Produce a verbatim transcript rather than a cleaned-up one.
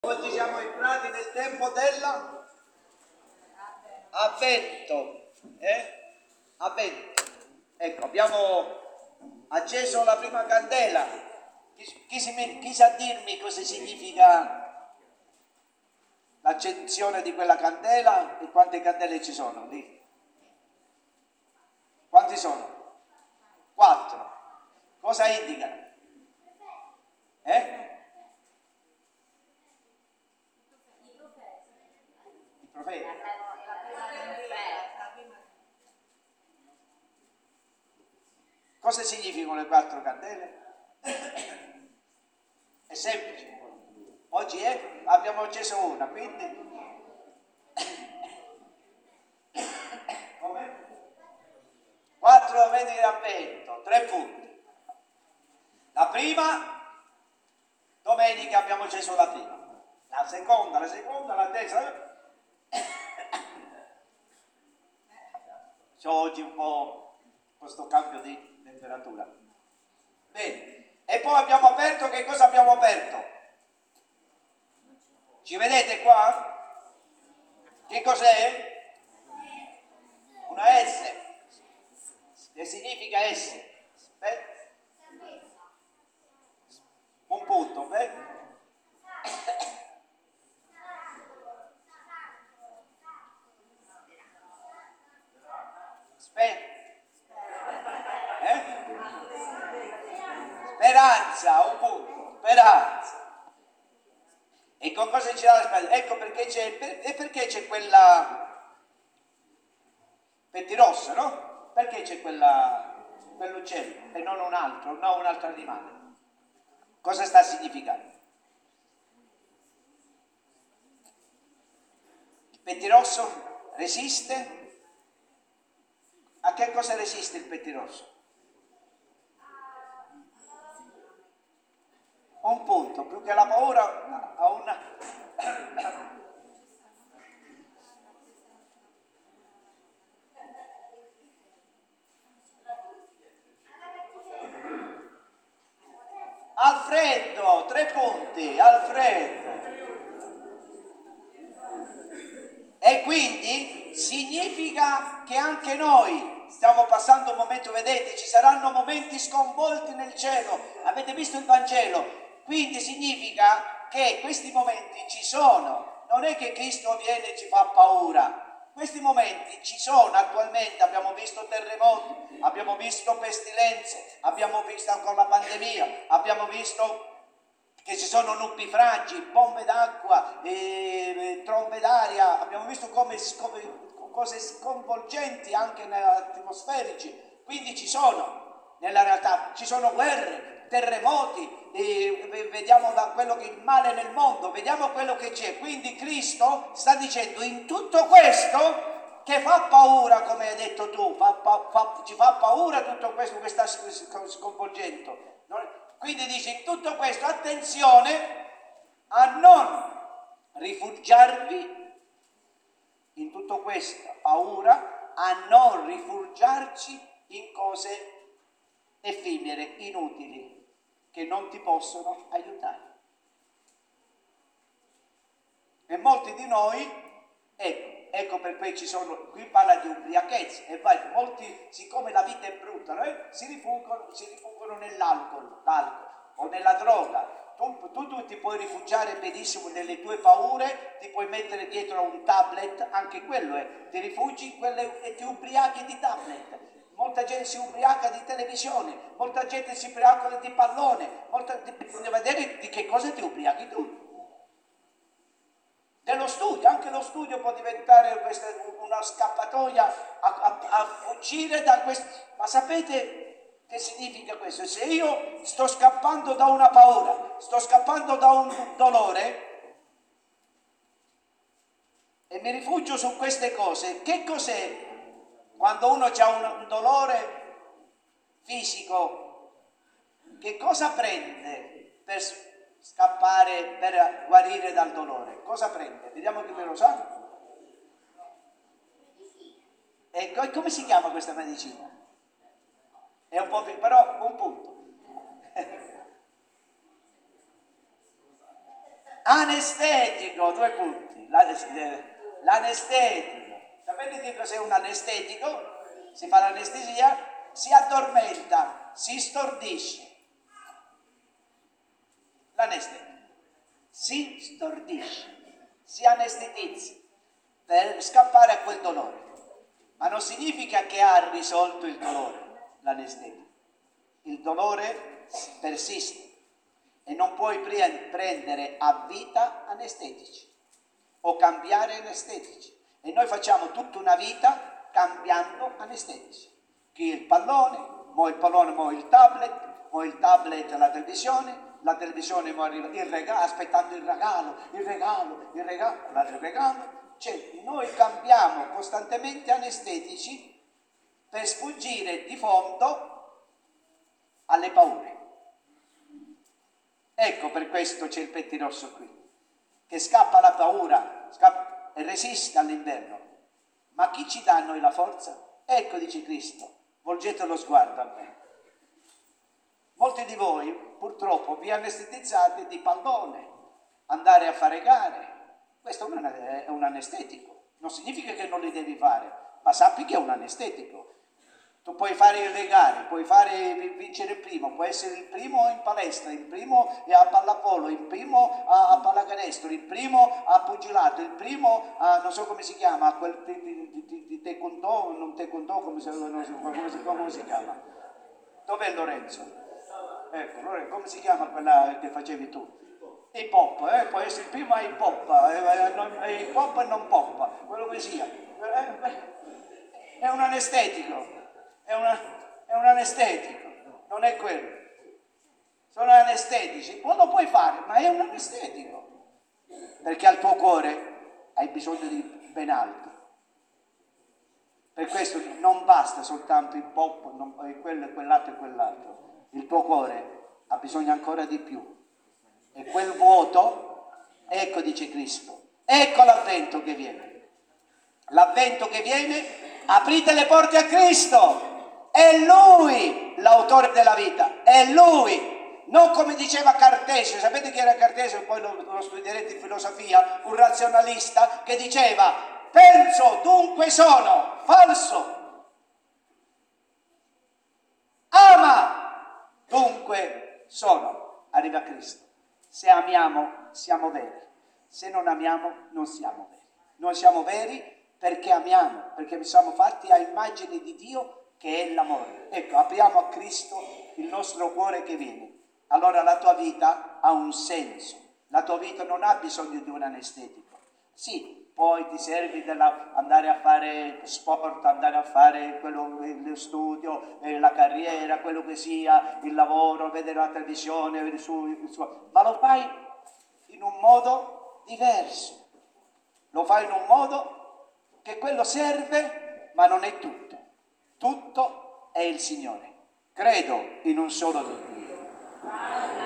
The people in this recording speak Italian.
Oggi siamo entrati nel tempo dell'avvento, eh? Avvento. Ecco, abbiamo acceso la prima candela. Chi, chi, si, chi sa dirmi cosa significa l'accensione di quella candela e quante candele ci sono lì? Quanti sono? Quattro. Cosa indicano? Eh? I profeti. Cosa significano le quattro candele? È semplice. Oggi è, abbiamo acceso una, quindi come? Quattro momenti di avvento, tre punti. La prima domenica abbiamo acceso la prima, la seconda, la seconda, la terza. C'ho oggi un po' questo cambio di temperatura. Bene, e poi abbiamo aperto, che cosa abbiamo aperto? Ci vedete qua? Che cos'è? Una S. Che significa S? Beh, un punto, beh. Spe- eh? Speranza, un punto, speranza. E con cosa ci dà la speranza? Ecco perché c'è, per, e perché c'è quella pettirossa, no? Perché c'è quella, quell'uccello e non un altro, non un altro animale? Cosa sta a significare? Il pettirosso resiste? A che cosa resiste il pettirosso? Un punto, più che la paura, a una... Al freddo, tre punti, al freddo. E quindi significa che anche noi stiamo passando un momento, vedete, ci saranno momenti sconvolti nel cielo. Avete visto il Vangelo? Quindi significa che questi momenti ci sono. Non è che Cristo viene e ci fa paura. Questi momenti ci sono attualmente, abbiamo visto terremoti, abbiamo visto pestilenze, abbiamo visto ancora la pandemia, abbiamo visto che ci sono nubifragi, bombe d'acqua, eh, trombe d'aria, abbiamo visto come, come cose sconvolgenti anche atmosferici, quindi ci sono, nella realtà, ci sono guerre, terremoti, eh, vediamo da quello che è il male nel mondo, vediamo quello che c'è, quindi Cristo sta dicendo in tutto questo che fa paura, come hai detto tu, fa, fa, fa, ci fa paura tutto questo che sta sconvolgendo. Quindi dice in tutto questo attenzione a non rifugiarvi in tutto questo, paura, a non rifugiarci in cose effimere, inutili, che non ti possono aiutare. E molti di noi, ecco, ecco per cui ci sono, qui parla di ubriachezza, e poi molti, siccome la vita è brutta, eh, si rifuggono, si rifuggono nell'alcol, l'alcol, o nella droga. Tu, tu, tu ti puoi rifugiare benissimo nelle tue paure, ti puoi mettere dietro un tablet, anche quello è, ti rifugi in quelle, e ti ubriachi di tablet. Molta gente si ubriaca di televisione, molta gente si ubriaca di pallone, molta, bisogna vedere di che cosa ti ubriachi tu. Dello studio, anche lo studio può diventare questa, una scappatoia a, a, a fuggire da questo. Ma sapete che significa questo? Se io sto scappando da una paura, sto scappando da un dolore e mi rifugio su queste cose, che cos'è quando uno ha un, un dolore fisico? Che cosa prende per scappare, per guarire dal dolore? Cosa prende? Vediamo chi me lo sa. E come si chiama questa medicina? È un po' però un punto. Anestetico, due punti. L'anestetico. Sapete che cos'è un anestetico? Si fa l'anestesia, si addormenta, si stordisce. L'anestetico si stordisce, si anestetizza per scappare a quel dolore. Ma non significa che ha risolto il dolore, l'anestetico. Il dolore persiste e non puoi prendere a vita anestetici o cambiare anestetici. E noi facciamo tutta una vita cambiando anestetici. Chi il pallone, mo il pallone, mo il tablet, mo il tablet la televisione, la televisione mo arriva il regalo, aspettando il regalo, il regalo, il regalo, il regalo. Cioè, noi cambiamo costantemente anestetici per sfuggire di fondo alle paure. Ecco, per questo c'è il pettirosso qui, che scappa alla paura, scappa e resiste all'inverno. Ma chi ci dà a noi la forza? Ecco, dice Cristo, volgete lo sguardo a me. Molti di voi, purtroppo, vi anestetizzate di pallone, andare a fare gare. Questo è un anestetico, non significa che non li devi fare, ma sappi che è un anestetico. Tu puoi fare le gare, puoi fare vincere il primo, puoi essere il primo in palestra, il primo a pallavolo, il primo a, a pallacanestro, il primo a pugilato, il primo a non so come si chiama, a quel di, di, di, di taekwondo, non taekwondo, come si, come, si, come si chiama? Dov'è Lorenzo? Ecco, Lorenzo, come si chiama quella che facevi tu? Hip hop, eh? Può essere il primo a hip hop, eh, hip hop e non pop, quello che sia. È un anestetico, è, una, è un anestetico, non è quello. Sono anestetici, poi lo puoi fare, ma è un anestetico. Perché al tuo cuore hai bisogno di ben altro. Per questo non basta soltanto hip hop, non, quello e quell'altro e quell'altro. Il tuo cuore ha bisogno ancora di più. E quel vuoto, ecco dice Cristo, ecco l'avvento che viene. L'avvento che viene, aprite le porte a Cristo. È Lui l'autore della vita, è Lui. Non come diceva Cartesio, sapete chi era Cartesio? Poi lo, lo studierete in filosofia, un razionalista che diceva, penso, dunque sono, falso. Ama, dunque sono. Arriva Cristo. Se amiamo, siamo veri. Se non amiamo, non siamo veri. Noi siamo veri perché amiamo, perché siamo fatti a immagine di Dio che è l'amore. Ecco, apriamo a Cristo il nostro cuore che viene. Allora la tua vita ha un senso. La tua vita non ha bisogno di un anestetico. Sì, poi ti serve della, andare a fare sport, andare a fare quello, lo studio, eh, la carriera, quello che sia, il lavoro, vedere la televisione, il suo, il suo, ma lo fai in un modo diverso. Lo fai in un modo che quello serve, ma non è tutto. Tutto è il Signore. Credo in un solo Dio.